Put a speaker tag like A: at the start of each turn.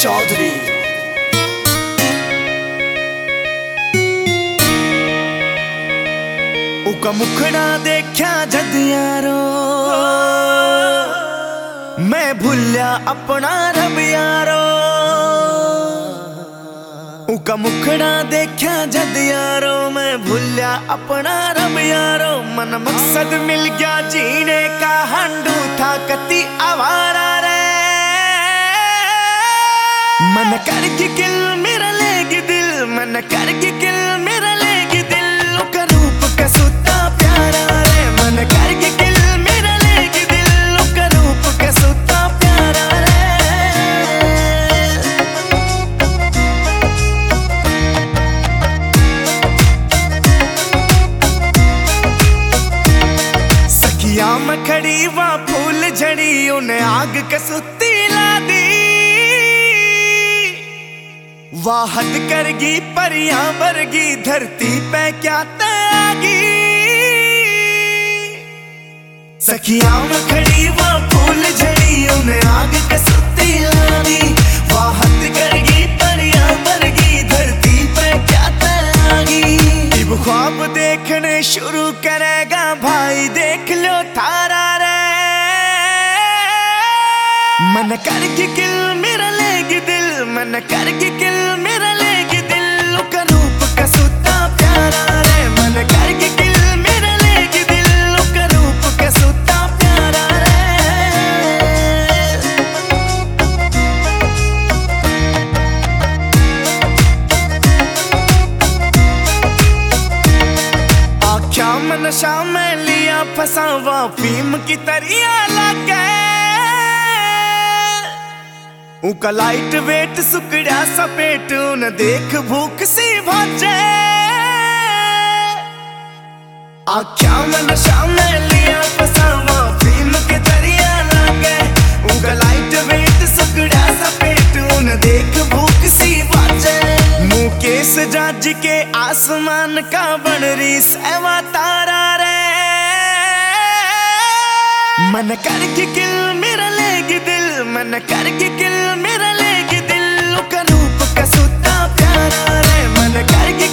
A: चौधरी। उका मुखड़ा देखा जद यारो, मैं भूलिया अपना रब यारो। उका मुखड़ा देखा जद यारो, मैं भूलिया अपना रब यारो। मन मकसद मिल गया जीने का, हंडू था कति आवारा रे। मन कर की किल मेरा लेगी दिल, मन कर की किल मेरा लेगी दिल। उका रूप का सुता प्यारा रे, मन कर की किल मेरा लेगी दिल। उका रूप का सुता प्यारा रे। सखिया में खड़ी वहाँ फूल झड़ी, उन्हें आग कसुती ला दी। वाह हद करगी परियां वर्गी, धरती पे क्या तैयागी। सखियां में खड़ी वो फूल झड़ी, उन्हें आग कसुती लानी। वाह हद करगी परियां वर्गी, धरती पे क्या तैयागी। अब ख्वाब देखने शुरू करेगा भाई, देख लो थारा रे। मन कर की किल मेरा लेगी दिल, मन कर की किल मेरा लेगी दिल। उका रूप का सुता प्यारा रे, मन कर की किल मेरा लेगी दिल। उका रूप का सुता प्यारा रे। आख्या में नशा में लिया फसावा, फीम की तरिया लगे। उका लाइट वेट सुकड़ा सपेट, न देख भूख सी भाजे। आख्या में नशा में लिया फसावा, फीम के दरिया लागे। उका लाइट वेट सुकड़ा सपेट, न देख भूख सी भाजे। मुकेश जाज के आसमान का बन रही सेवा तारा रे। मन कर की किल मेरा लेगी दिल, मन कर की किल मेरा लेगी दिल। उका रूप का सुता प्यारा रे, मन कर की